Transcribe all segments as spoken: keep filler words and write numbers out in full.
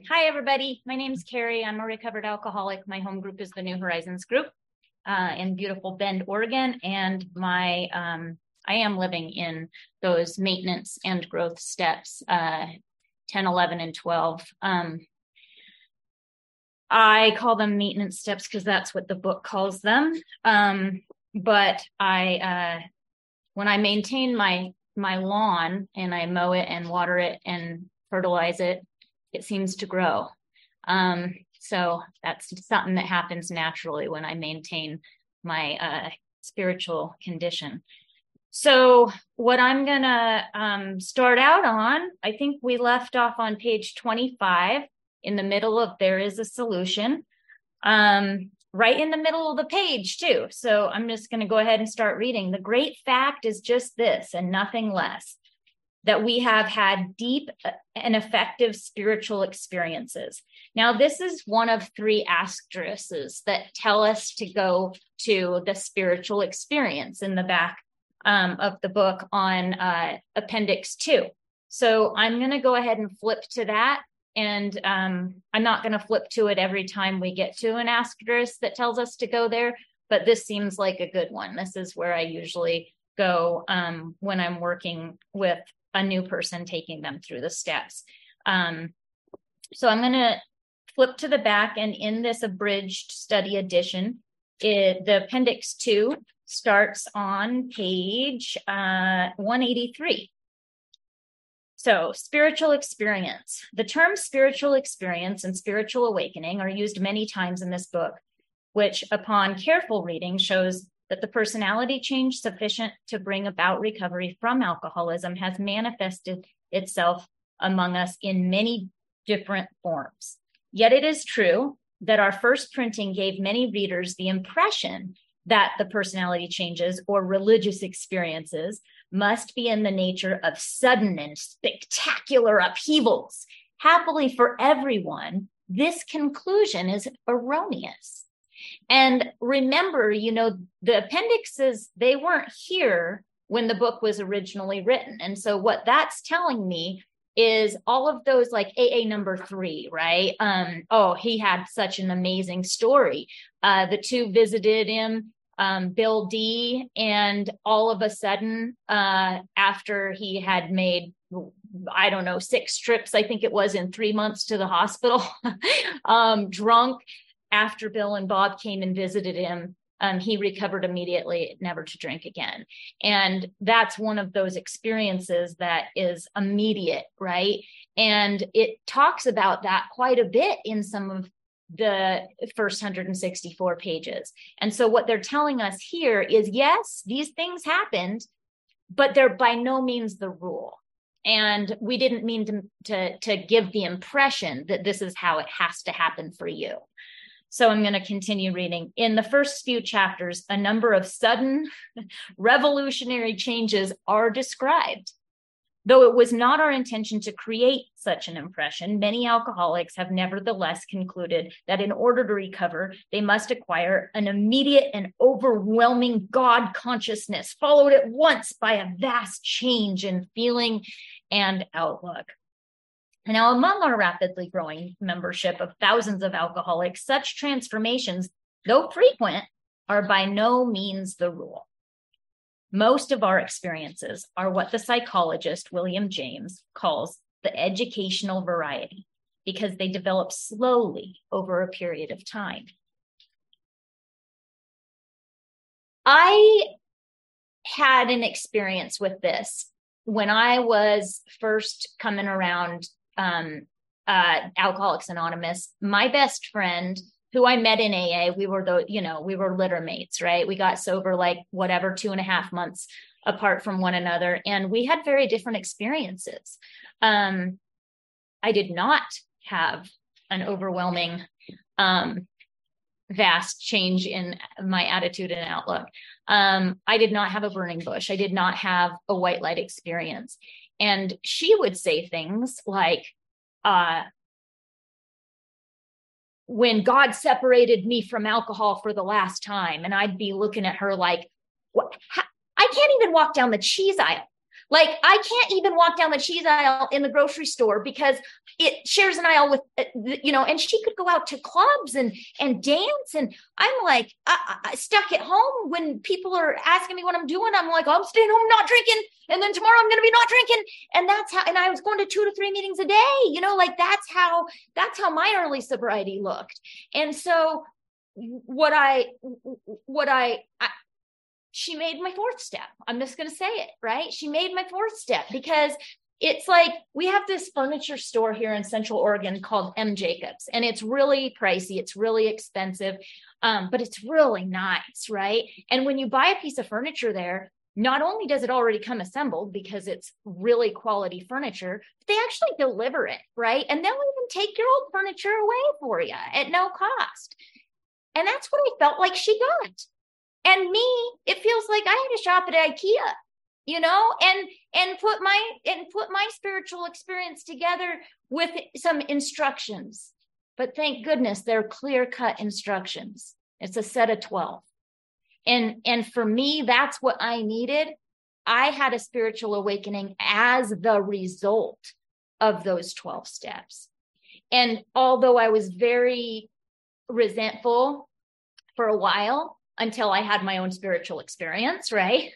Hi, everybody. My name's Carrie. I'm a recovered alcoholic. My home group is the New Horizons group uh, in beautiful Bend, Oregon. And my um, I am living in those maintenance and growth steps, uh, ten, eleven, and twelve. Um, I call them maintenance steps because that's what the book calls them. Um, but I, uh, when I maintain my my lawn and I mow it and water it and fertilize it, it seems to grow. Um, so that's something that happens naturally when I maintain my uh, spiritual condition. So what I'm going to um, start out on, I think we left off on page twenty-five in the middle of There is a Solution, um, right in the middle of the page too. So I'm just going to go ahead and start reading. The great fact is just this and nothing less, that we have had deep and effective spiritual experiences. Now, this is one of three asterisks that tell us to go to the spiritual experience in the back um, of the book on uh, appendix two. So I'm going to go ahead and flip to that. And um, I'm not going to flip to it every time we get to an asterisk that tells us to go there, but this seems like a good one. This is where I usually go um, when I'm working with a new person, taking them through the steps. Um, so I'm going to flip to the back, and in this abridged study edition, it, the appendix two starts on page uh, one eighty-three. So spiritual experience. The terms spiritual experience and spiritual awakening are used many times in this book, which upon careful reading shows that the personality change sufficient to bring about recovery from alcoholism has manifested itself among us in many different forms. Yet it is true that our first printing gave many readers the impression that the personality changes or religious experiences must be in the nature of sudden and spectacular upheavals. Happily for everyone, this conclusion is erroneous. And remember, you know, the appendixes, they weren't here when the book was originally written. And so what that's telling me is all of those, like A A number three, right? Um, oh, he had such an amazing story. Uh, the two visited him, um, Bill D, and all of a sudden, uh, after he had made, I don't know, six trips, I think it was in three months to the hospital, um, drunk, after Bill and Bob came and visited him, um, he recovered immediately, never to drink again. And that's one of those experiences that is immediate, right? And it talks about that quite a bit in some of the first one hundred sixty-four pages. And so what they're telling us here is, yes, these things happened, but they're by no means the rule. And we didn't mean to, to, to give the impression that this is how it has to happen for you. So I'm going to continue reading. In the first few chapters, a number of sudden revolutionary changes are described. Though it was not our intention to create such an impression, many alcoholics have nevertheless concluded that in order to recover, they must acquire an immediate and overwhelming God consciousness, followed at once by a vast change in feeling and outlook. Now, among our rapidly growing membership of thousands of alcoholics, such transformations, though frequent, are by no means the rule. Most of our experiences are what the psychologist William James calls the educational variety, because they develop slowly over a period of time. I had an experience with this when I was first coming around Um, uh, Alcoholics Anonymous. My best friend, who I met in A A, we were the, you know, we were litter mates, right? We got sober like whatever, two and a half months apart from one another. And we had very different experiences. Um, I did not have an overwhelming, um, vast change in my attitude and outlook. Um, I did not have a burning bush. I did not have a white light experience. And she would say things like, uh, when God separated me from alcohol for the last time, and I'd be looking at her like, what? I can't even walk down the cheese aisle. Like I can't even walk down the cheese aisle in the grocery store because it shares an aisle with, you know, and she could go out to clubs and, and dance. And I'm like, I, I stuck at home when people are asking me what I'm doing. I'm like, I'm staying home, not drinking. And then tomorrow I'm going to be not drinking. And that's how, and I was going to two to three meetings a day, you know, like that's how, that's how my early sobriety looked. And so what I, what I, I she made my fourth step. I'm just going to say it, right? She made my fourth step because it's like we have this furniture store here in Central Oregon called M. Jacobs, and it's really pricey. It's really expensive, um, but it's really nice, right? And when you buy a piece of furniture there, not only does it already come assembled because it's really quality furniture, they actually deliver it, right? And they'll even take your old furniture away for you at no cost. And that's what I felt like she got. And me, it feels like I had to shop at IKEA, you know, and and put my and put my spiritual experience together with some instructions. But thank goodness they're clear-cut instructions. It's a set of twelve. And and for me, that's what I needed. I had a spiritual awakening as the result of those twelve steps. And although I was very resentful for a while, until I had my own spiritual experience, right?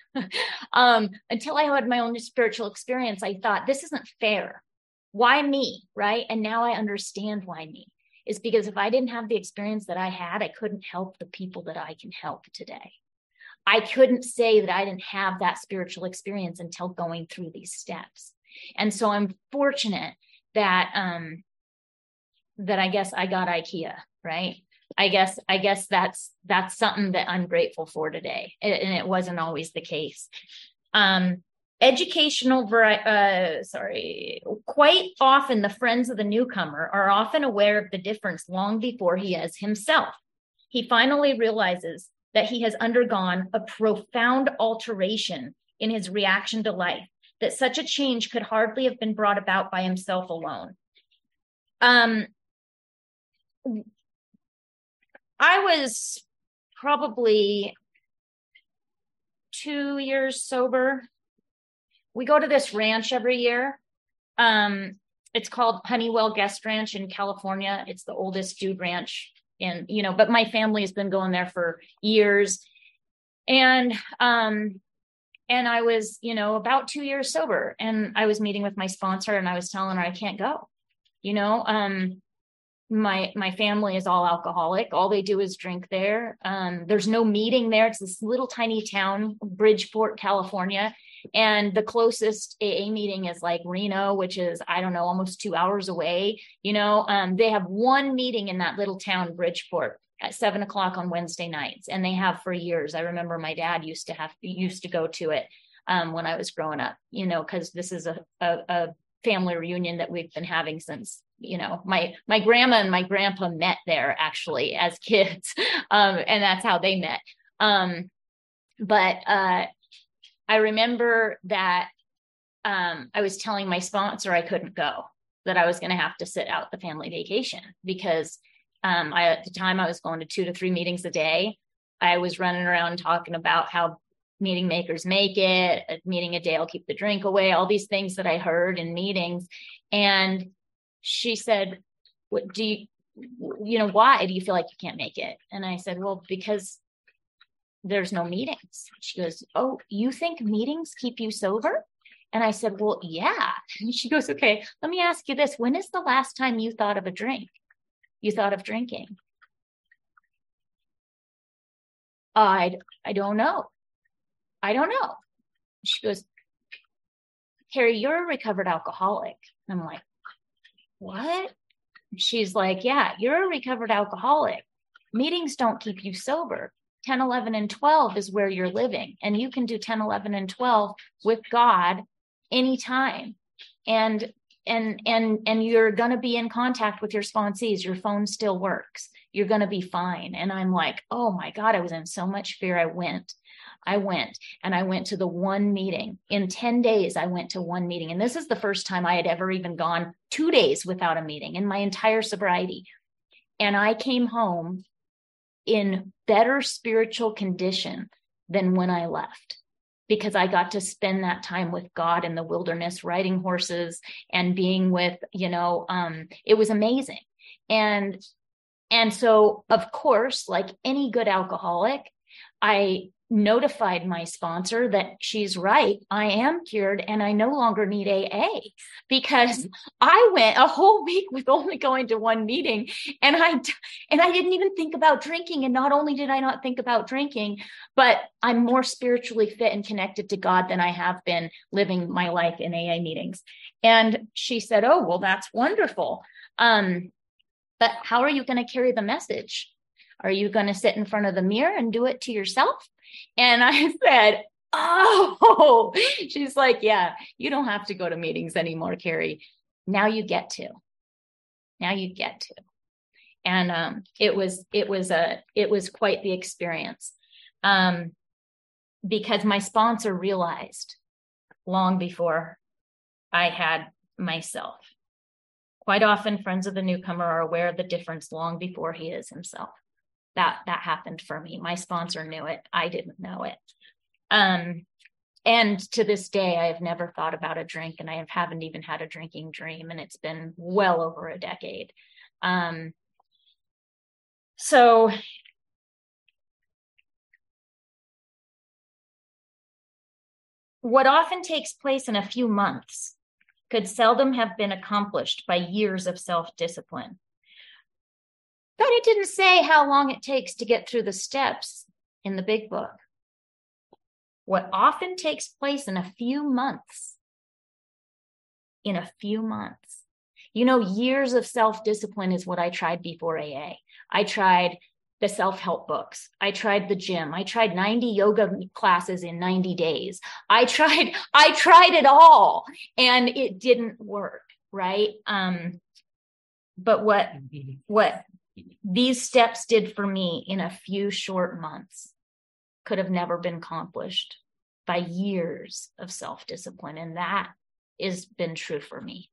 um, until I had my own spiritual experience, I thought, this isn't fair. Why me, right? And now I understand why me. Is because if I didn't have the experience that I had, I couldn't help the people that I can help today. I couldn't say that I didn't have that spiritual experience until going through these steps. And so I'm fortunate that, um, that I guess I got IKEA, right? I guess, I guess that's, that's something that I'm grateful for today. And it wasn't always the case. Um, educational, uh, sorry, quite often the friends of the newcomer are often aware of the difference long before he is himself. He finally realizes that he has undergone a profound alteration in his reaction to life, that such a change could hardly have been brought about by himself alone. Um, I was probably two years sober. We go to this ranch every year. Um, it's called Honeywell Guest Ranch in California. It's the oldest dude ranch. And, you know, but my family has been going there for years. And, um, and I was, you know, about two years sober, and I was meeting with my sponsor, and I was telling her I can't go, you know, um, my, my family is all alcoholic. All they do is drink there. Um, there's no meeting there. It's this little tiny town, Bridgeport, California. And the closest A A meeting is like Reno, which is, I don't know, almost two hours away. You know, um, they have one meeting in that little town, Bridgeport, at seven o'clock on Wednesday nights. And they have for years. I remember my dad used to have, used to go to it um, when I was growing up, you know, because this is a, a, a family reunion that we've been having since, you know, my, my grandma and my grandpa met there actually as kids. Um, and that's how they met. Um, but, uh, I remember that, um, I was telling my sponsor I couldn't go, that I was going to have to sit out the family vacation because, um, I, at the time I was going to two to three meetings a day. I was running around talking about how meeting makers make it, a meeting a day will keep the drink away, all these things that I heard in meetings. And she said, what do you, you know, why do you feel like you can't make it? And I said, well, because there's no meetings. She goes, oh, you think meetings keep you sober? And I said, well, yeah. And she goes, okay, let me ask you this. When is the last time you thought of a drink? You thought of drinking? I, I don't know. I don't know. She goes, Carrie, you're a recovered alcoholic. I'm like, what? She's like, yeah, you're a recovered alcoholic. Meetings don't keep you sober. ten, eleven, and twelve is where you're living. And you can do ten, eleven, and twelve with God anytime. And, and, and, and you're going to be in contact with your sponsees. Your phone still works. You're going to be fine. And I'm like, oh my God, I was in so much fear. I went, I went and I went to the one meeting. In ten days, I went to one meeting. And this is the first time I had ever even gone two days without a meeting in my entire sobriety. And I came home in better spiritual condition than when I left. because I got to spend that time with God in the wilderness, riding horses and being with, you know, um, it was amazing. And, and so of course, like any good alcoholic, I notified my sponsor that she's right. I am cured and I no longer need A A, because I went a whole week with only going to one meeting, and I and I didn't even think about drinking. And not only did I not think about drinking, but I'm more spiritually fit and connected to God than I have been living my life in A A meetings. And she said, "Oh, well, that's wonderful. Um, but how are you going to carry the message? Are you going to sit in front of the mirror and do it to yourself?" And I said, "Oh," she's like, "Yeah, you don't have to go to meetings anymore, Carrie. Now you get to, now you get to." And, um, it was, it was a, it was quite the experience. Um, because my sponsor realized long before I had myself. Quite often, friends of the newcomer are aware of the difference long before he is himself. That that happened for me. My sponsor knew it. I didn't know it. Um, and to this day, I have never thought about a drink, and I haven't even had a drinking dream, and it's been well over a decade. Um, so what often takes place in a few months could seldom have been accomplished by years of self-discipline. But it didn't say how long it takes to get through the steps in the big book. What often takes place in a few months, in a few months. You know, years of self-discipline is what I tried before A A. I tried the self-help books. I tried the gym. I tried ninety yoga classes in ninety days. I tried, I tried it all, and it didn't work, right? Um, but what, what these steps did for me in a few short months could have never been accomplished by years of self-discipline. And that has been true for me.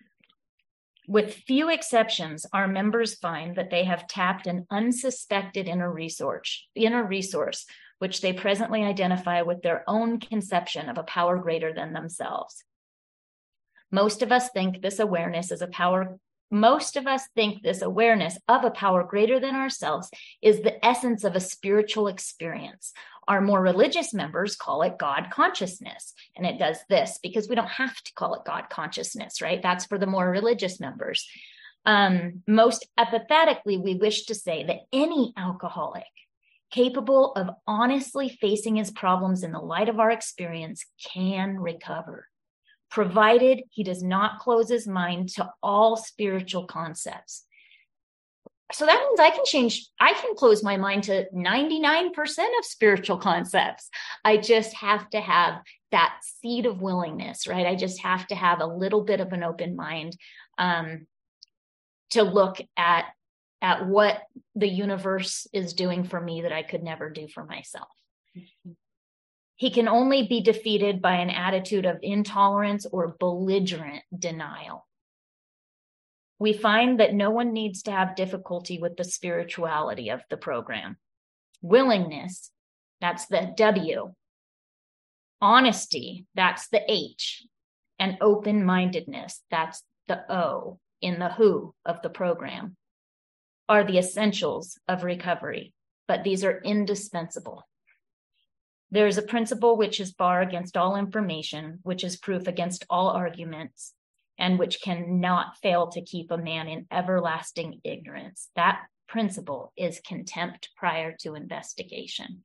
With few exceptions, our members find that they have tapped an unsuspected inner resource, inner resource, which they presently identify with their own conception of a power greater than themselves. Most of us think this awareness is a power Most of us think this awareness of a power greater than ourselves is the essence of a spiritual experience. Our more religious members call it God consciousness. And it does this because we don't have to call it God consciousness, right? That's for the more religious members. Um, most apathetically, we wish to say that any alcoholic capable of honestly facing his problems in the light of our experience can recover, provided he does not close his mind to all spiritual concepts. So that means I can change, I can close my mind to ninety-nine percent of spiritual concepts. I just have to have that seed of willingness, right? I just have to have a little bit of an open mind um, to look at, at what the universe is doing for me that I could never do for myself. Mm-hmm. He can only be defeated by an attitude of intolerance or belligerent denial. We find that no one needs to have difficulty with the spirituality of the program. Willingness, that's the W. Honesty, that's the H. And open-mindedness, that's the O in the who of the program, are the essentials of recovery, but these are indispensable. There is a principle which is bar against all information, which is proof against all arguments, and which cannot fail to keep a man in everlasting ignorance. That principle is contempt prior to investigation.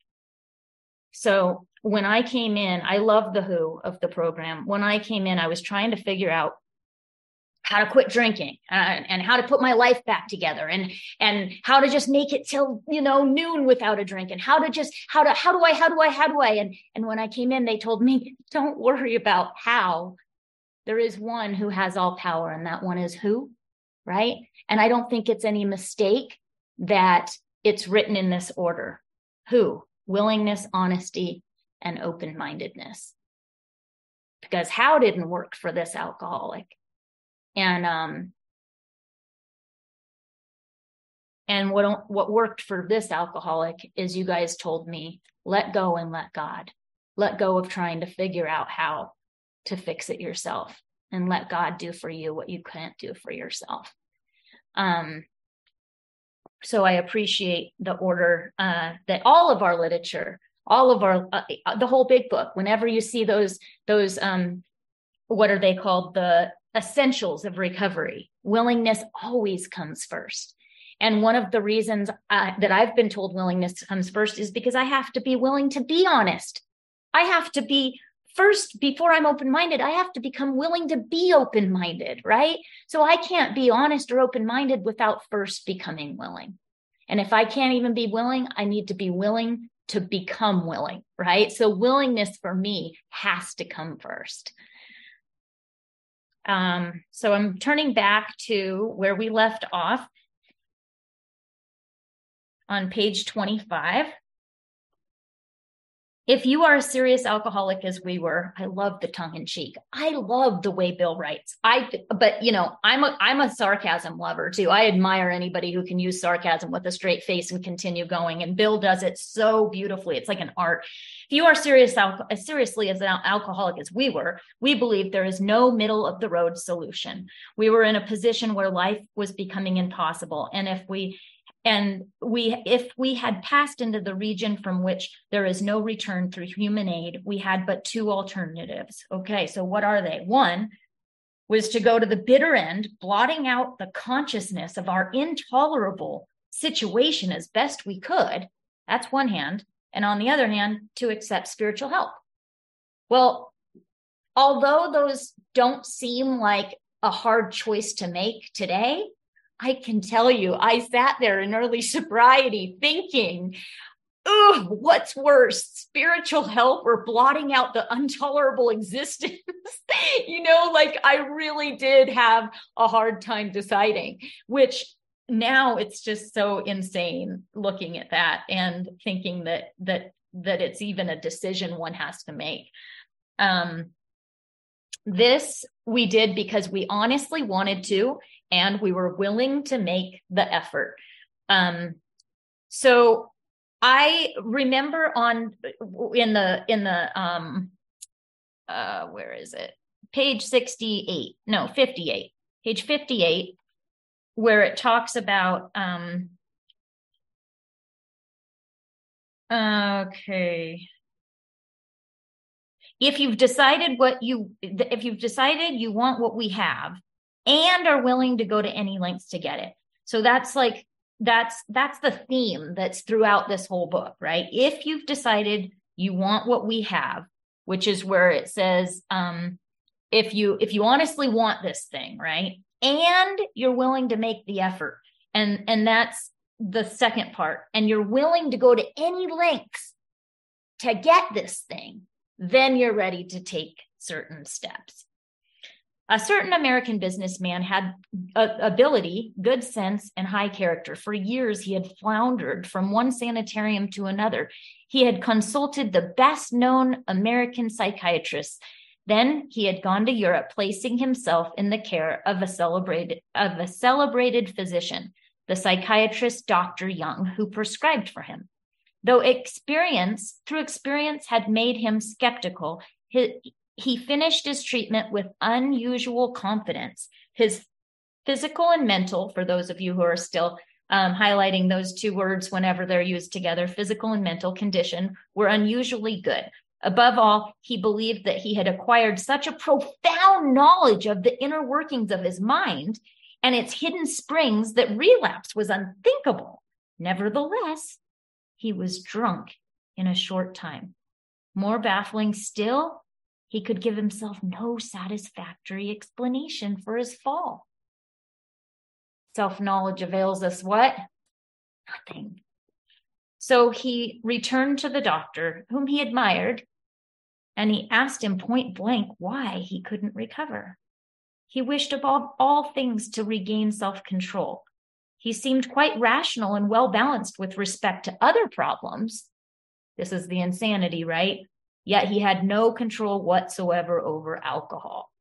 So when I came in, I love the who of the program. When I came in, I was trying to figure out how to quit drinking uh, and how to put my life back together and, and how to just make it till, you know, noon without a drink and how to just, how to, how do I, how do I, how do I? And, and when I came in, they told me, don't worry about how. There is one who has all power, and that one is who, right? And I don't think it's any mistake that it's written in this order. Who? Willingness, honesty, and open-mindedness. Because how didn't work for this alcoholic. And um, and what what worked for this alcoholic is you guys told me, let go and let God. let go of trying to figure out how to fix it yourself, and let God do for you what you can't do for yourself. Um, so I appreciate the order uh, that all of our literature, all of our, uh, the whole big book, whenever you see those, those, um, what are they called? The essentials of recovery. Willingness always comes first. And one of the reasons uh, that I've been told willingness comes first is because I have to be willing to be honest. I have to be first, before I'm open-minded, I have to become willing to be open-minded, right? So I can't be honest or open-minded without first becoming willing. And if I can't even be willing, I need to be willing to become willing, right? So willingness for me has to come first. Um, so I'm turning back to where we left off on page twenty-five. If you are a serious alcoholic as we were, I love the tongue in cheek. I love the way Bill writes. I, but you know, I'm a, I'm a sarcasm lover too. I admire anybody who can use sarcasm with a straight face and continue going. And Bill does it so beautifully. It's like an art. If you are serious, as seriously as an alcoholic as we were, we believe there is no middle of the road solution. We were in a position where life was becoming impossible. And if we And we, if we had passed into the region from which there is no return through human aid, we had but two alternatives. Okay, so what are they? One was to go to the bitter end, blotting out the consciousness of our intolerable situation as best we could. That's one hand. And on the other hand, to accept spiritual help. Well, although those don't seem like a hard choice to make today, I can tell you, I sat there in early sobriety thinking, oh, what's worse, spiritual help or blotting out the intolerable existence? You know, like I really did have a hard time deciding, which now it's just so insane looking at that and thinking that, that, that it's even a decision one has to make. Um, this we did because we honestly wanted to, and we were willing to make the effort. Um, so I remember on in the in the um, uh, where is it? Page sixty-eight, no, fifty-eight, page fifty-eight, where it talks about. Um, okay. If you've decided what you, if you've decided you want what we have and are willing to go to any lengths to get it. So that's like, that's, that's the theme that's throughout this whole book, right? If you've decided you want what we have, which is where it says, um, if you, if you honestly want this thing, right? And you're willing to make the effort. And, and that's the second part. And you're willing to go to any lengths to get this thing, then you're ready to take certain steps. A certain American businessman had a, ability, good sense, and high character. For years, he had floundered from one sanitarium to another. He had consulted the best-known American psychiatrists. Then he had gone to Europe, placing himself in the care of a celebrated, of a celebrated physician, the psychiatrist Doctor Young, who prescribed for him. Though experience, through experience had made him skeptical, he, he finished his treatment with unusual confidence. His physical and mental, for those of you who are still um, highlighting those two words whenever they're used together, physical and mental condition, were unusually good. Above all, he believed that he had acquired such a profound knowledge of the inner workings of his mind and its hidden springs that relapse was unthinkable. Nevertheless, he was drunk in a short time. More baffling still, he could give himself no satisfactory explanation for his fall. Self-knowledge avails us what? Nothing. So he returned to the doctor, whom he admired, and he asked him point blank why he couldn't recover. He wished above all things to regain self-control. He seemed quite rational and well-balanced with respect to other problems. This is the insanity, right? Yet he had no control whatsoever over alcohol.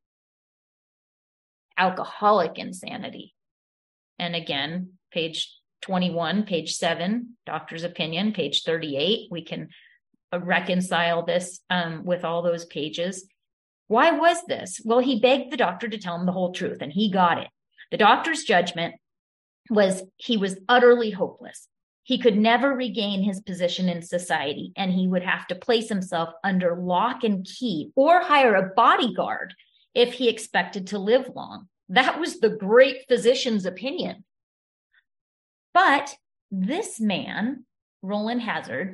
Alcoholic insanity. And again, page twenty-one, page seven, doctor's opinion, page thirty-eight. We can reconcile this um, with all those pages. Why was this? Well, he begged the doctor to tell him the whole truth, and he got it. The doctor's judgment was he was utterly hopeless. He could never regain his position in society, and he would have to place himself under lock and key or hire a bodyguard if he expected to live long. That was the great physician's opinion. But this man, Rowland Hazard,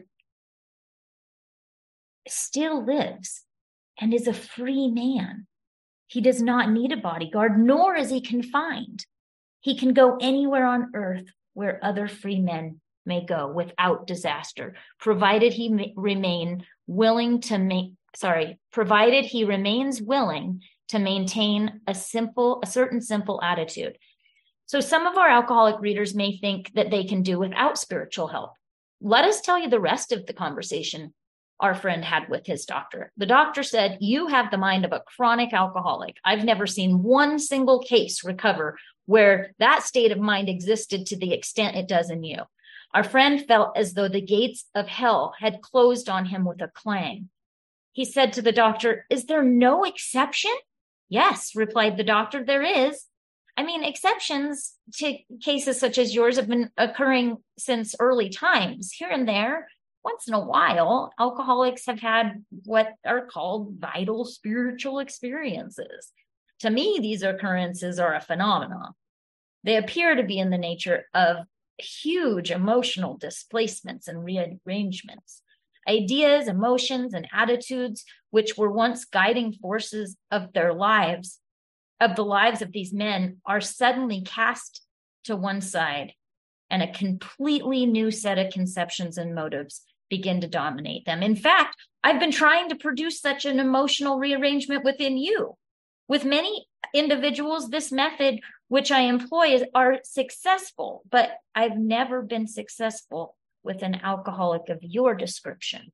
still lives and is a free man. He does not need a bodyguard, nor is he confined. He can go anywhere on earth where other free men may go without disaster, provided he may remain willing to make, sorry, provided he remains willing to maintain a simple, a certain simple attitude. So some of our alcoholic readers may think that they can do without spiritual help. Let us tell you the rest of the conversation our friend had with his doctor. The doctor said, "You have the mind of a chronic alcoholic. I've never seen one single case recover where that state of mind existed to the extent it does in you." Our friend felt as though the gates of hell had closed on him with a clang. He said to the doctor, "Is there no exception?" "Yes," replied the doctor, "there is. I mean, exceptions to cases such as yours have been occurring since early times. Here and there, once in a while, alcoholics have had what are called vital spiritual experiences. To me, these occurrences are a phenomenon. They appear to be in the nature of huge emotional displacements and rearrangements. Ideas, emotions, and attitudes, which were once guiding forces of their lives, of the lives of these men, are suddenly cast to one side, and a completely new set of conceptions and motives begin to dominate them. In fact, I've been trying to produce such an emotional rearrangement within you. With many individuals, this method which I employ is are successful, but I've never been successful with an alcoholic of your description."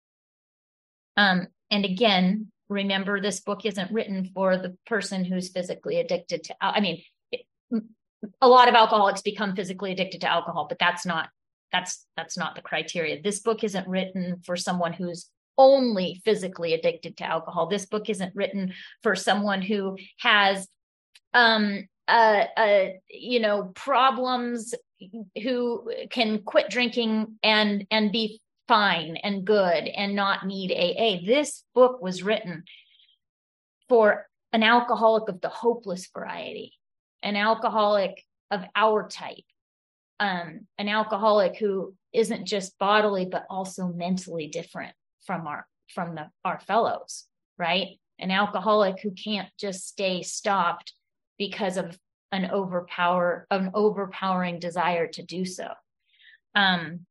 Um, and again, remember, this book isn't written for the person who's physically addicted to, I mean, it, a lot of alcoholics become physically addicted to alcohol, but that's not, that's, that's not the criteria. This book isn't written for someone who's only physically addicted to alcohol. This book isn't written for someone who has, um, uh, uh, you know, problems, who can quit drinking and, and be fine and good and not need A A. This book was written for an alcoholic of the hopeless variety, an alcoholic of our type, um, an alcoholic who isn't just bodily, but also mentally different from our, from the, our fellows, right? An alcoholic who can't just stay stopped because of an overpower, an overpowering desire to do so. Um,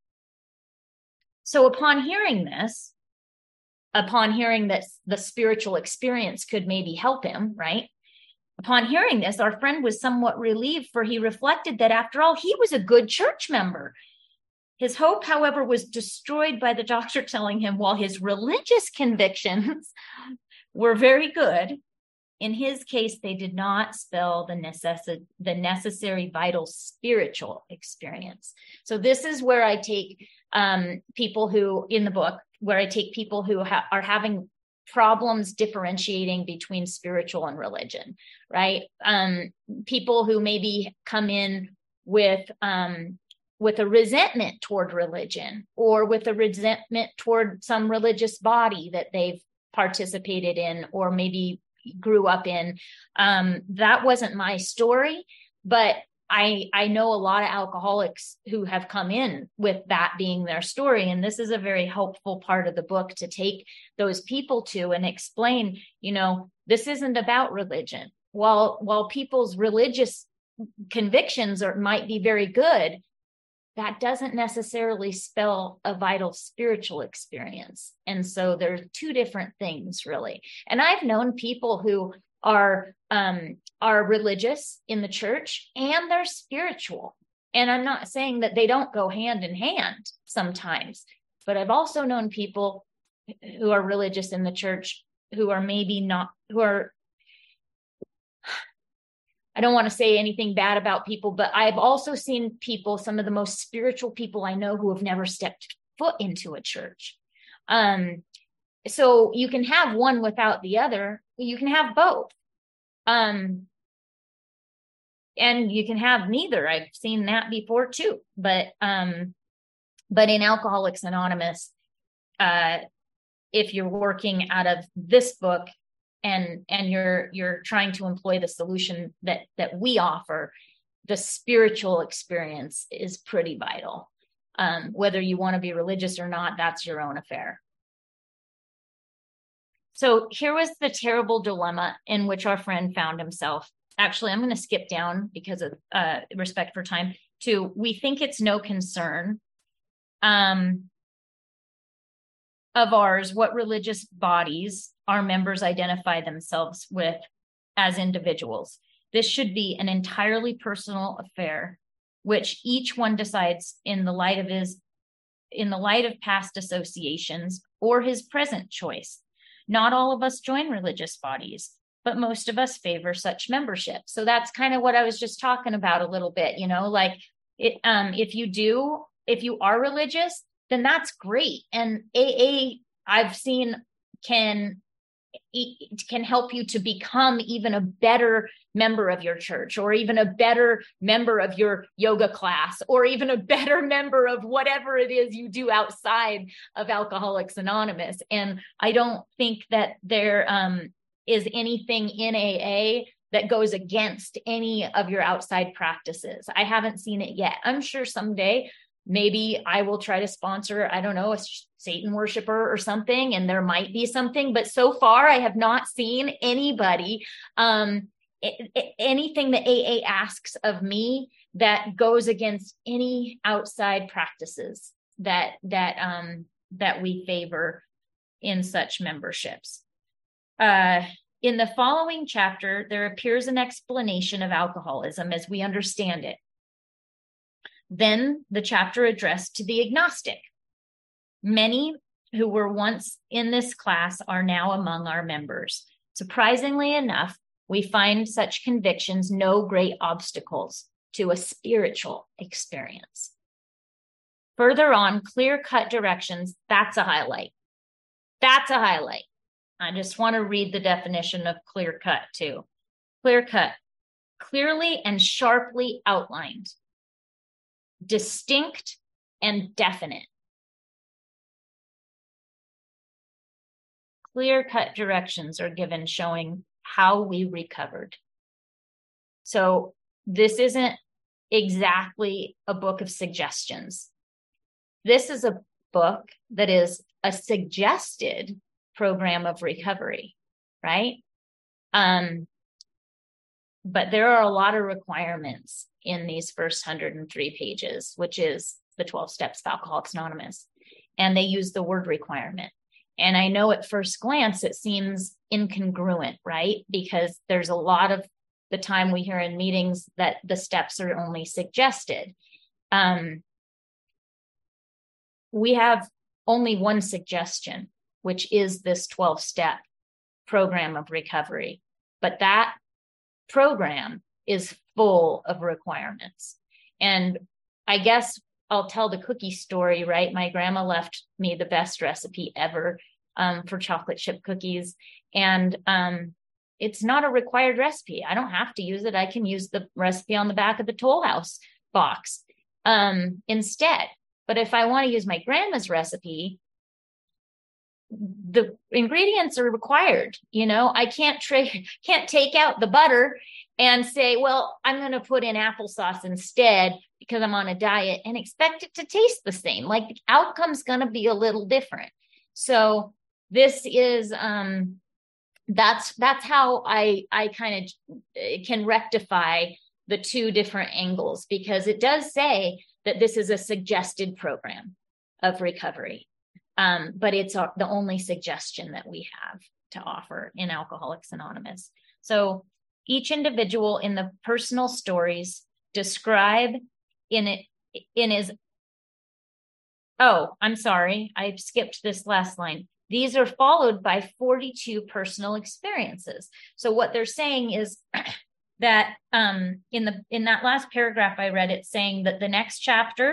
so upon hearing this, upon hearing that the spiritual experience could maybe help him, right? Upon hearing this, our friend was somewhat relieved, for he reflected that after all, he was a good church member. His hope, however, was destroyed by the doctor telling him while his religious convictions were very good, in his case, they did not spell the, necess- the necessary vital spiritual experience. So this is where I take um, people who, in the book, where I take people who ha- are having problems differentiating between spiritual and religion, right? Um, people who maybe come in with um, with a resentment toward religion, or with a resentment toward some religious body that they've participated in, or maybe grew up in. Um, that wasn't my story, but I, I know a lot of alcoholics who have come in with that being their story. And this is a very helpful part of the book to take those people to and explain, you know, this isn't about religion. While, while people's religious convictions are, might be very good, that doesn't necessarily spell a vital spiritual experience. And so there's two different things, really. And I've known people who are um, are religious in the church and they're spiritual. And I'm not saying that they don't go hand in hand sometimes, but I've also known people who are religious in the church who are maybe not, who are, I don't want to say anything bad about people, but I've also seen people, some of the most spiritual people I know, who have never stepped foot into a church. Um, so you can have one without the other. You can have both. Um, and you can have neither. I've seen that before too. But um, but in Alcoholics Anonymous, uh, if you're working out of this book and and you're you're trying to employ the solution that that we offer, the spiritual experience is pretty vital. Um, whether you want to be religious or not, that's your own affair. So here was the terrible dilemma in which our friend found himself. Actually, I'm going to skip down because of uh, respect for time to, we think it's no concern um, of ours what religious bodies our members identify themselves with as individuals. This should be an entirely personal affair, which each one decides in the light of his, in the light of past associations or his present choice. Not all of us join religious bodies, but most of us favor such membership. So that's kind of what I was just talking about a little bit, you know, like it, um, if you do, if you are religious, then that's great. And A A, I've seen can, can help you to become even a better member of your church, or even a better member of your yoga class, or even a better member of whatever it is you do outside of Alcoholics Anonymous. And I don't think that there um, is anything in A A that goes against any of your outside practices. I haven't seen it yet. I'm sure someday maybe I will try to sponsor, I don't know, a Satan worshiper or something, and there might be something, but so far I have not seen anybody, um, anything that A A asks of me that goes against any outside practices that, that, um, that we favor in such memberships. Uh, in the following chapter, there appears an explanation of alcoholism as we understand it. Then the chapter addressed to the agnostic. Many who were once in this class are now among our members. Surprisingly enough, we find such convictions no great obstacles to a spiritual experience. Further on, clear-cut directions, that's a highlight. That's a highlight. I just want to read the definition of clear-cut too. Clear-cut, clearly and sharply outlined, distinct and definite. Clear-cut directions are given showing how we recovered. So this isn't exactly a book of suggestions. This is a book that is a suggested program of recovery, right? Um, but there are a lot of requirements in these first one hundred three pages, which is the twelve Steps of Alcoholics Anonymous. And they use the word requirement. And I know at first glance, it seems incongruent, right? Because there's a lot of the time we hear in meetings that the steps are only suggested. Um, we have only one suggestion, which is this twelve-step program of recovery. But that program is full of requirements. And I guess I'll tell the cookie story, right? My grandma left me the best recipe ever um, for chocolate chip cookies. And um, it's not a required recipe. I don't have to use it. I can use the recipe on the back of the Toll House box um, instead. But if I want to use my grandma's recipe, the ingredients are required. You know, I can't trade, can't take out the butter and say, well, I'm going to put in applesauce instead because I'm on a diet, and expect it to taste the same. Like the outcome's going to be a little different. So this is, um, that's, that's how I, I kind of can rectify the two different angles, because it does say that this is a suggested program of recovery. Um, but it's our, the only suggestion that we have to offer in Alcoholics Anonymous. So each individual in the personal stories describe in it, in his, oh, I'm sorry, I skipped this last line. These are followed by forty-two personal experiences. So what they're saying is that um, in the in that last paragraph I read, it's saying that the next chapter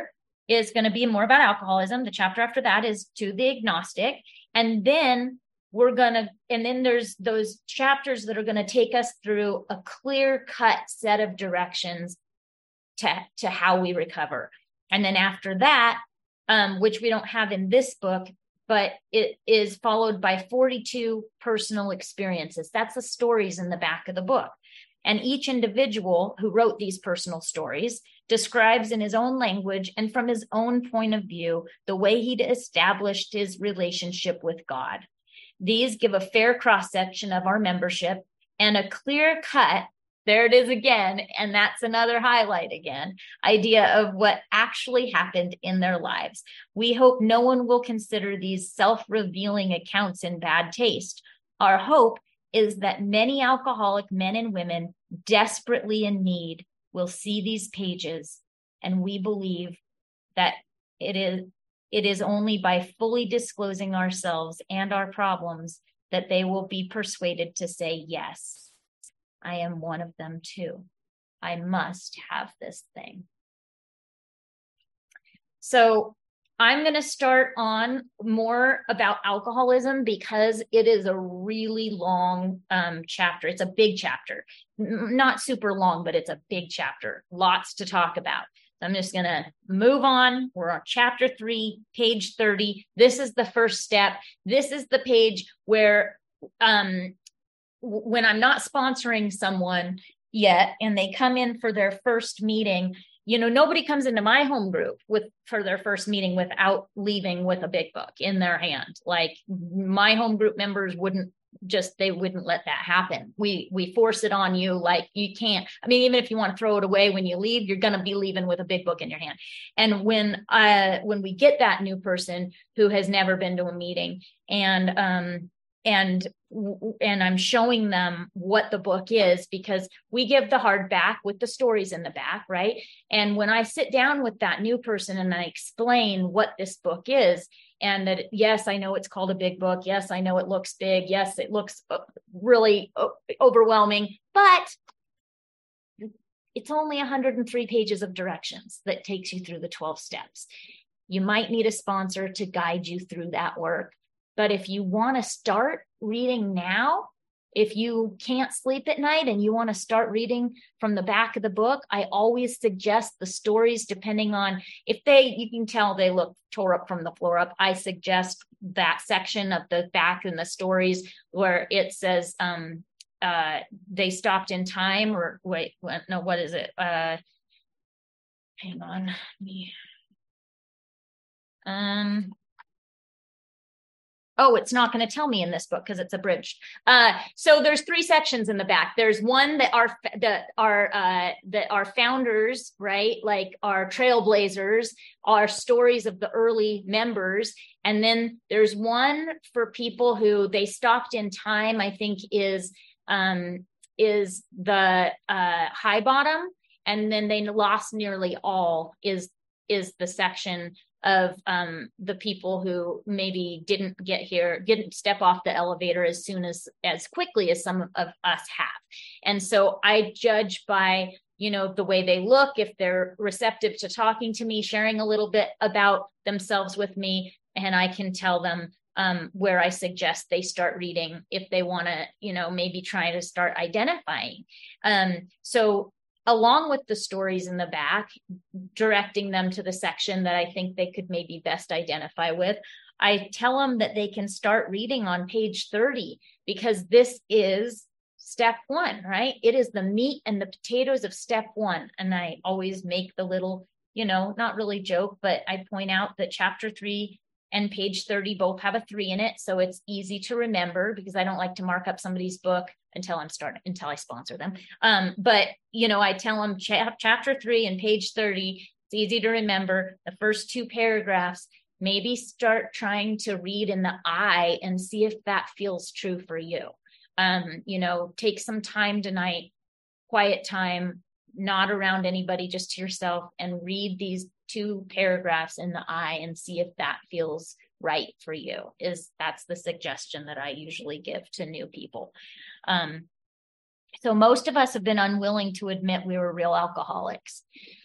is going to be more about alcoholism. The chapter after that is to the agnostic. And then we're going to, and then there's those chapters that are going to take us through a clear cut set of directions to, to how we recover. And then after that, um, which we don't have in this book, but it is followed by forty-two personal experiences. That's the stories in the back of the book. And each individual who wrote these personal stories describes in his own language and from his own point of view the way he'd established his relationship with God. These give a fair cross-section of our membership and a clear cut, there it is again, and that's another highlight again, idea of what actually happened in their lives. We hope no one will consider these self-revealing accounts in bad taste. Our hope is that many alcoholic men and women desperately in need will see these pages, and we believe that it is it is only by fully disclosing ourselves and our problems that they will be persuaded to say, yes, I am one of them too. I must have this thing. So I'm going to start on more about alcoholism because it is a really long um, chapter. It's a big chapter, N- not super long, but it's a big chapter. Lots to talk about. So I'm just going to move on. We're on chapter three, page thirty. This is the first step. This is the page where um, w- when I'm not sponsoring someone yet and they come in for their first meeting, you know, nobody comes into my home group with for their first meeting without leaving with a big book in their hand. Like my home group members wouldn't just, they wouldn't let that happen. We, we force it on you. Like you can't, I mean, even if you want to throw it away when you leave, you're going to be leaving with a big book in your hand. And when, uh, when we get that new person who has never been to a meeting and, um, and and I'm showing them what the book is, because we give the hardback with the stories in the back, right? And when I sit down with that new person and I explain what this book is, and that, yes, I know it's called a big book. Yes, I know it looks big. Yes, it looks really overwhelming, but it's only one hundred three pages of directions that takes you through the twelve steps. You might need a sponsor to guide you through that work. But if you want to start reading now, if you can't sleep at night and you want to start reading from the back of the book, I always suggest the stories, depending on if they, you can tell they look tore up from the floor up. I suggest that section of the back in the stories where it says um, uh, they stopped in time, or wait, no, what is it? Uh, hang on. Um, Oh, it's not going to tell me in this book because it's abridged. Uh, so there's three sections in the back. There's one that our that our uh, that our founders, right, like our trailblazers, are stories of the early members, and then there's one for people who they stopped in time. I think is um, is the uh, high bottom, and then they lost nearly all. Is is the section of um, the people who maybe didn't get here, didn't step off the elevator as soon as, as quickly as some of us have. And so I judge by, you know, the way they look, if they're receptive to talking to me, sharing a little bit about themselves with me, and I can tell them um, where I suggest they start reading if they want to, you know, maybe try to start identifying. Um, so along with the stories in the back, directing them to the section that I think they could maybe best identify with, I tell them that they can start reading on page thirty, because this is step one, right? It is the meat and the potatoes of step one. And I always make the little, you know, not really joke, but I point out that chapter three and page thirty both have a three in it. So it's easy to remember, because I don't like to mark up somebody's book until I'm starting, until I sponsor them. Um, but, you know, I tell them cha- chapter three and page thirty, it's easy to remember. The first two paragraphs, maybe start trying to read in the I and see if that feels true for you. Um, you know, take some time tonight, quiet time, not around anybody, just to yourself, and read these two paragraphs in the I and see if that feels right for you. Is that's the suggestion that I usually give to new people. Um, so most of us have been unwilling to admit we were real alcoholics.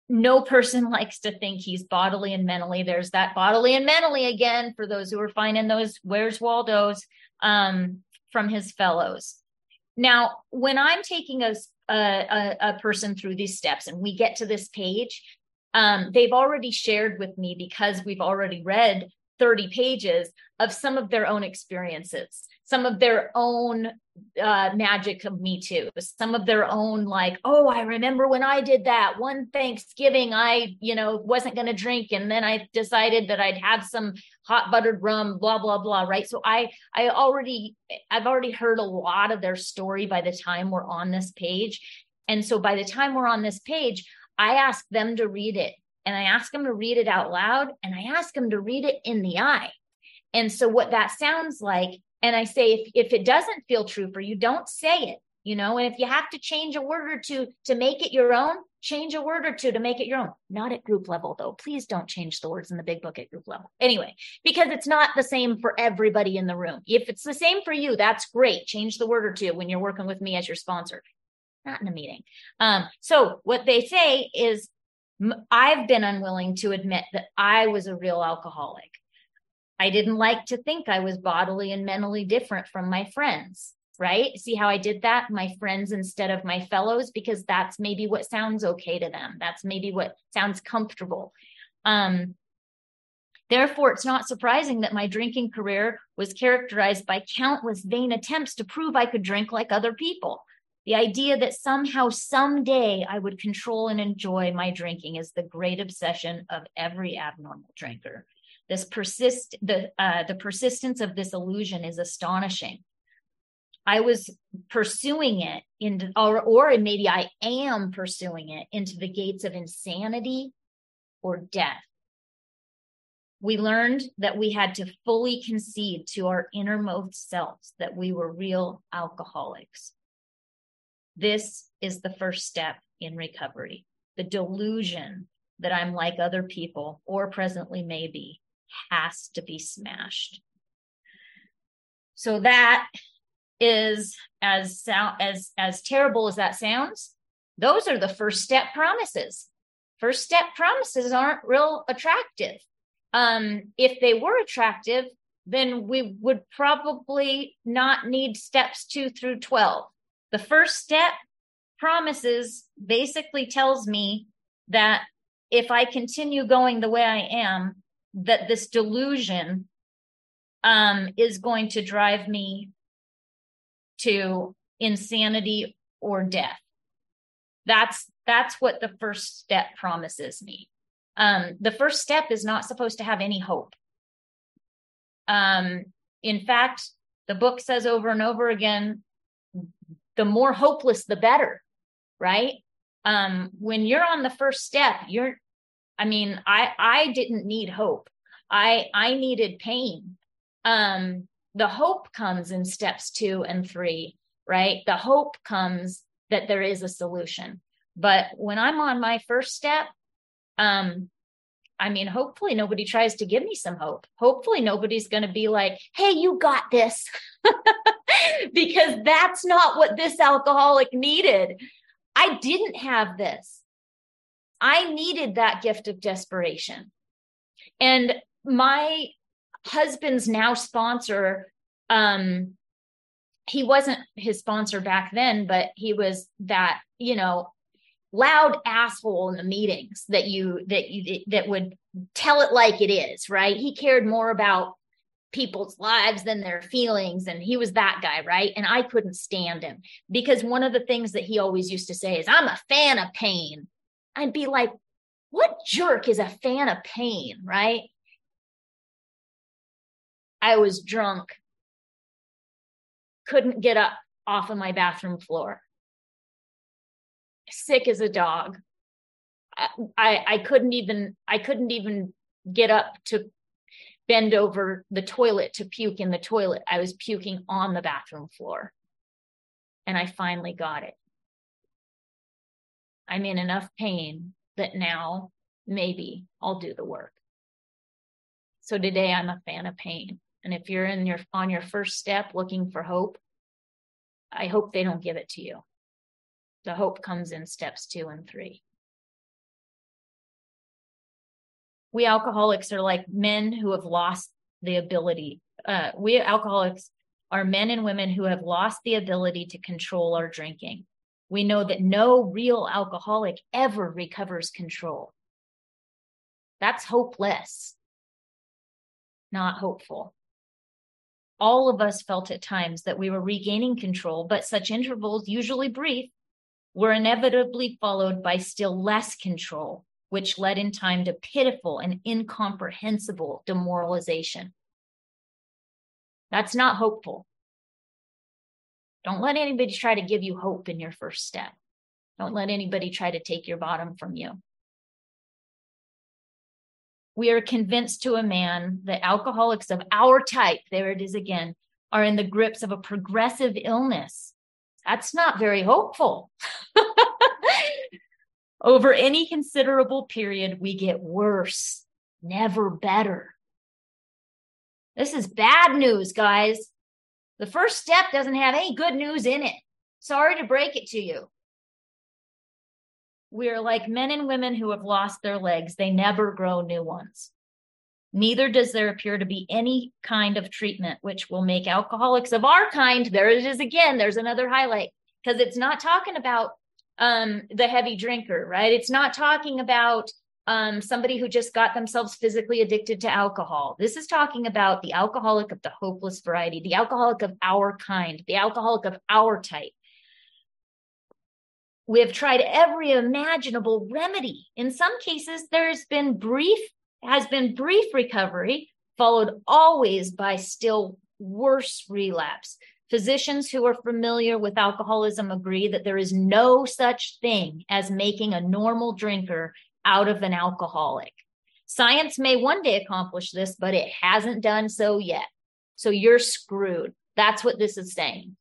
no person likes to think he's bodily and mentally. There's that bodily and mentally again, for those who are finding those Where's Waldo's um, from his fellows. Now, when I'm taking a, a, a person through these steps and we get to this page, um, they've already shared with me, because we've already read thirty pages of some of their own experiences, some of their own uh, magic of Me Too, some of their own, like, oh, I remember when I did that one Thanksgiving, I, you know, wasn't going to drink. And then I decided that I'd have some hot buttered rum, blah, blah, blah. Right. So I, I already, I've already heard a lot of their story by the time we're on this page. And so by the time we're on this page, I ask them to read it, and I ask them to read it out loud, and I ask them to read it in the eye. And so what that sounds like, and I say, if, if it doesn't feel true for you, don't say it, you know, and if you have to change a word or two to make it your own, change a word or two to make it your own. Not at group level, though. Please don't change the words in the big book at group level. Anyway, because it's not the same for everybody in the room. If it's the same for you, that's great. Change the word or two when you're working with me as your sponsor. Not in a meeting. Um, so what they say is, I've been unwilling to admit that I was a real alcoholic. I didn't like to think I was bodily and mentally different from my friends, right? See how I did that? My friends instead of my fellows, because that's maybe what sounds okay to them. That's maybe what sounds comfortable. Um, Therefore, it's not surprising that my drinking career was characterized by countless vain attempts to prove I could drink like other people. The idea that somehow, someday, I would control and enjoy my drinking is the great obsession of every abnormal drinker. This persist, the, uh, the persistence of this illusion is astonishing. I was pursuing it, into, or, or maybe I am pursuing it into the gates of insanity or death. We learned that we had to fully concede to our innermost selves that we were real alcoholics. This is the first step in recovery. The delusion that I'm like other people, or presently may be, has to be smashed. So that is, as sound, as, as terrible as that sounds, those are the first step promises. First step promises aren't real attractive. Um, if they were attractive, then we would probably not need steps two through twelve. The first step promises basically tells me that if I continue going the way I am, that this delusion um, is going to drive me to insanity or death. That's that's what the first step promises me. Um, the first step is not supposed to have any hope. Um, in fact, the book says over and over again, the more hopeless, the better, right? Um, when you're on the first step, you're, I mean, I, I didn't need hope. I, I needed pain. Um, the hope comes in steps two and three, right? The hope comes that there is a solution. But when I'm on my first step, um, I mean, hopefully nobody tries to give me some hope. Hopefully nobody's going to be like, hey, you got this. Because that's not what this alcoholic needed. I didn't have this. I needed that gift of desperation. And my husband's now sponsor, um, he wasn't his sponsor back then, but he was that, you know, loud asshole in the meetings that you, that you, that would tell it like it is, right? He cared more about people's lives than their feelings. And he was that guy, right? And I couldn't stand him because one of the things that he always used to say is, I'm a fan of pain. I'd be like, what jerk is a fan of pain, right? I was drunk, couldn't get up off of my bathroom floor, sick as a dog. I, I, I couldn't even, I couldn't even get up to bend over the toilet to puke in the toilet. I was puking on the bathroom floor. And I finally got it. I'm in enough pain that now maybe I'll do the work. So today I'm a fan of pain. And if you're in your on your first step looking for hope, I hope they don't give it to you. The hope comes in steps two and three. We alcoholics are like men who have lost the ability. Uh, we alcoholics are men and women who have lost the ability to control our drinking. We know that no real alcoholic ever recovers control. That's hopeless, not hopeful. All of us felt at times that we were regaining control, but such intervals, usually brief, were inevitably followed by still less control, which led in time to pitiful and incomprehensible demoralization. That's not hopeful. Don't let anybody try to give you hope in your first step. Don't let anybody try to take your bottom from you. We are convinced to a man that alcoholics of our type, there it is again, are in the grips of a progressive illness. That's not very hopeful. Over any considerable period, we get worse, never better. This is bad news, guys. The first step doesn't have any good news in it. Sorry to break it to you. We are like men and women who have lost their legs. They never grow new ones. Neither does there appear to be any kind of treatment which will make alcoholics of our kind, there it is again, there's another highlight, because it's not talking about um, the heavy drinker, right? It's not talking about um, somebody who just got themselves physically addicted to alcohol. This is talking about the alcoholic of the hopeless variety, the alcoholic of our kind, the alcoholic of our type. We have tried every imaginable remedy. In some cases, there's been brief, has been brief recovery, followed always by still worse relapse. Physicians who are familiar with alcoholism agree that there is no such thing as making a normal drinker out of an alcoholic. Science may one day accomplish this, but it hasn't done so yet. So you're screwed. That's what this is saying.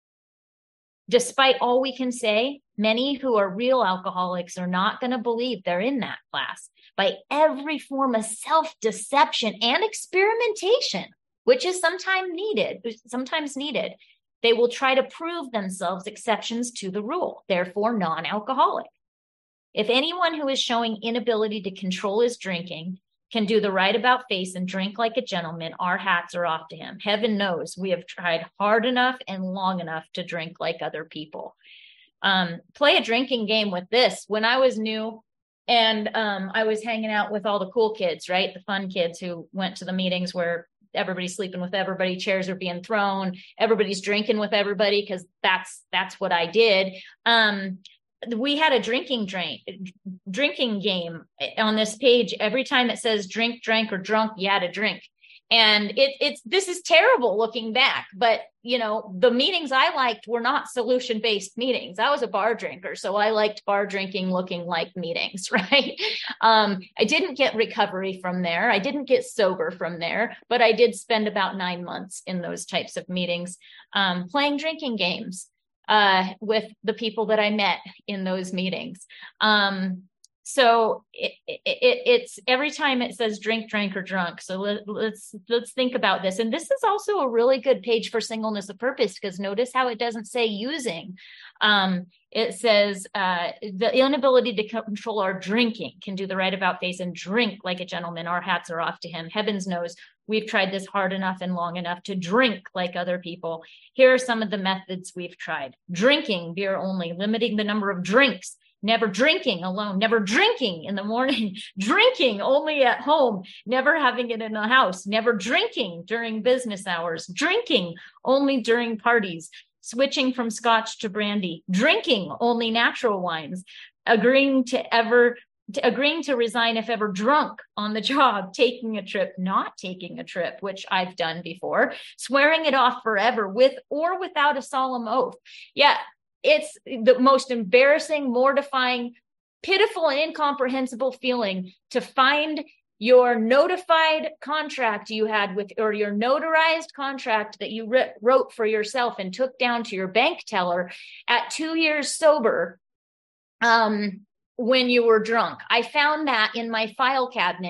Despite all we can say, many who are real alcoholics are not going to believe they're in that class. By every form of self-deception and experimentation, which is sometimes needed, sometimes needed, they will try to prove themselves exceptions to the rule, therefore non-alcoholic. If anyone who is showing inability to control his drinking can do the right about face and drink like a gentleman, our hats are off to him. Heaven knows we have tried hard enough and long enough to drink like other people. Um, play a drinking game with this. When I was new and um, I was hanging out with all the cool kids, right? The fun kids who went to the meetings where everybody's sleeping with everybody, chairs are being thrown, everybody's drinking with everybody, because that's that's what I did. Um, we had a drinking drink, drinking game on this page. Every time it says drink, drank, or drunk, you had a drink. And it, it's, this is terrible looking back, but you know, the meetings I liked were not solution-based meetings. I was a bar drinker, so I liked bar drinking looking like meetings, right? Um, I didn't get recovery from there. I didn't get sober from there, but I did spend about nine months in those types of meetings, um, playing drinking games uh, with the people that I met in those meetings. Um, So it, it, it, it's every time it says drink, drank, or drunk. So let, let's let's think about this. And this is also a really good page for singleness of purpose, because notice how it doesn't say using. Um, it says uh, the inability to control our drinking, can do the right about face and drink like a gentleman. Our hats are off to him. Heavens knows we've tried this hard enough and long enough to drink like other people. Here are some of the methods we've tried. Drinking beer only, limiting the number of drinks. Never drinking alone, never drinking in the morning, drinking only at home, never having it in the house, never drinking during business hours, drinking only during parties, switching from scotch to brandy, drinking only natural wines, agreeing to ever, to, agreeing to resign if ever drunk on the job, taking a trip, not taking a trip, which I've done before, swearing it off forever with or without a solemn oath. Yeah. It's the most embarrassing, mortifying, pitiful, and incomprehensible feeling to find your notified contract you had with, or your notarized contract that you re- wrote for yourself and took down to your bank teller at two years sober um, when you were drunk. I found that in my file cabinet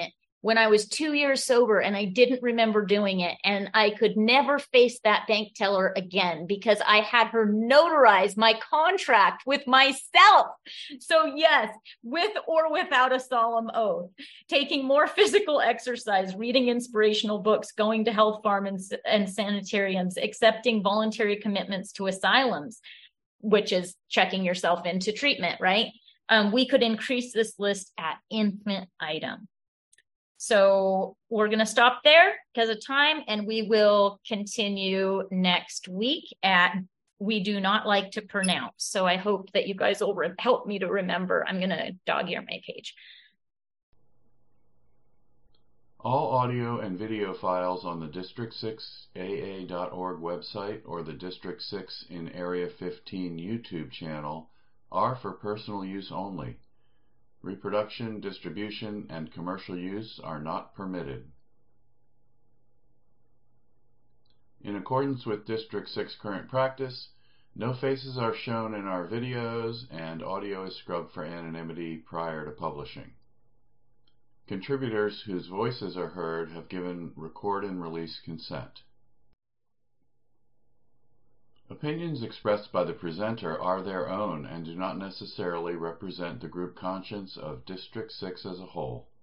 when I was two years sober and I didn't remember doing it. And I could never face that bank teller again because I had her notarize my contract with myself. So yes, with or without a solemn oath, taking more physical exercise, reading inspirational books, going to health farm and, and sanitariums, accepting voluntary commitments to asylums, which is checking yourself into treatment, right? Um, we could increase this list at infinite item. So we're going to stop there because of time, and we will continue next week at we do not like to pronounce. So I hope that you guys will re- help me to remember. I'm going to dog ear my page. All audio and video files on the District six A A dot org website or the District six in Area fifteen YouTube channel are for personal use only. Reproduction, distribution, and commercial use are not permitted. In accordance with District six current practice, no faces are shown in our videos and audio is scrubbed for anonymity prior to publishing. Contributors whose voices are heard have given record and release consent. Opinions expressed by the presenter are their own and do not necessarily represent the group conscience of District six as a whole.